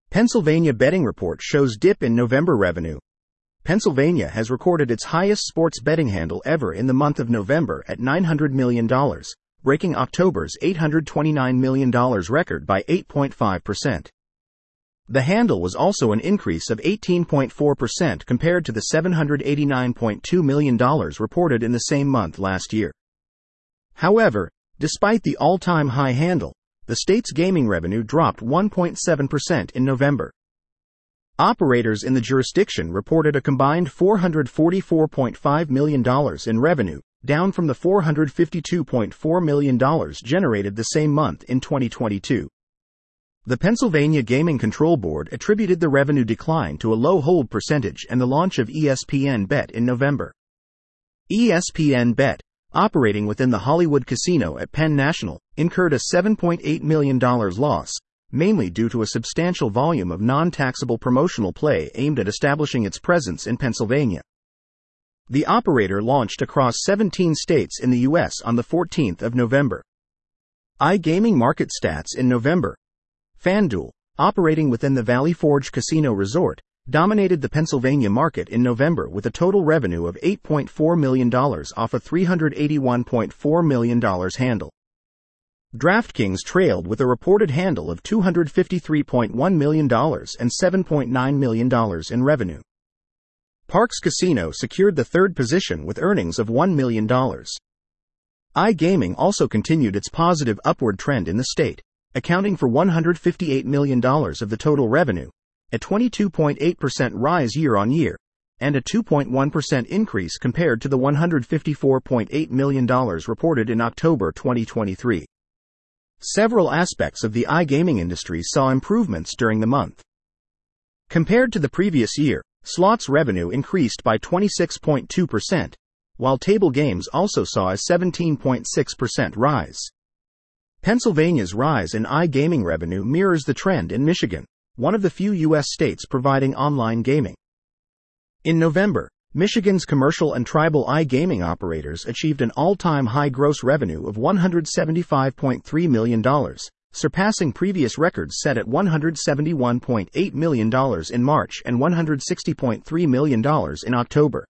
Pennsylvania betting report shows dip in November revenue. Pennsylvania has recorded its highest sports betting handle ever in the month of November at $900 million, breaking October's $829 million record by 8.5%. The handle was also an increase of 18.4% compared to the $789.2 million reported in the same month last year. However, despite the all-time high handle, the state's gaming revenue dropped 1.7% in November. Operators in the jurisdiction reported a combined $444.5 million in revenue, down from the $452.4 million generated the same month in 2022. The Pennsylvania Gaming Control Board attributed the revenue decline to a low hold percentage and the launch of ESPN Bet in November. ESPN Bet, operating within the Hollywood Casino at Penn National, incurred a $7.8 million loss, mainly due to a substantial volume of non-taxable promotional play aimed at establishing its presence in Pennsylvania. The operator launched across 17 states in the U.S. on the 14th of November. iGaming market stats in November. FanDuel, operating within the Valley Forge Casino Resort, dominated the Pennsylvania market in November with a total revenue of $8.4 million off a $381.4 million handle. DraftKings trailed with a reported handle of $253.1 million and $7.9 million in revenue. Parx Casino secured the third position with earnings of $1 million. iGaming also continued its positive upward trend in the state, accounting for $158 million of the total revenue, a 22.8% rise year-on-year, and a 2.1% increase compared to the $154.8 million reported in October 2023. Several aspects of the iGaming industry saw improvements during the month. Compared to the previous year, slots revenue increased by 26.2%, while table games also saw a 17.6% rise. Pennsylvania's rise in iGaming revenue mirrors the trend in Michigan, one of the few U.S. states providing online gaming. In November, Michigan's commercial and tribal iGaming operators achieved an all-time high gross revenue of $175.3 million, surpassing previous records set at $171.8 million in March and $160.3 million in October.